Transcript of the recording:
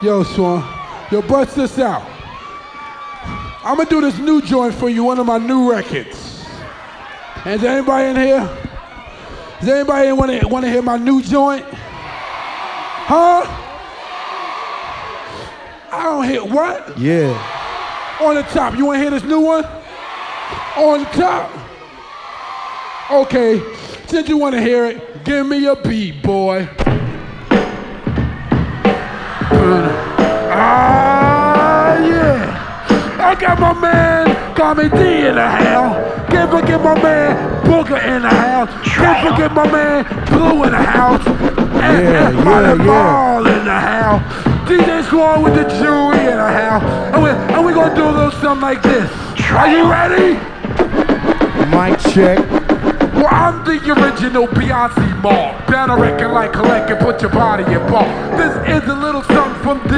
Yo, Swan, yo, bust this out. I'm gonna do this new joint for you, one of my new records. And is there anybody in here? Does anybody wanna hear my new joint? Huh? I don't hear what? Yeah. On the top, you wanna hear this new one? On the top. Okay, since you wanna hear it, give me a beat, boy. Ah, yeah. I got my man, Tommy D in the house. Can't forget my man, Booker in the house. Can't forget my man, Blue in the house. And Ball in the house. DJ Swan with the jewelry in the house. And we're gonna do a little something like this. Are you ready? Mic check. Well, I'm the original Beyonce Mark. Down a record like collect and put your body in ball. This is a little something from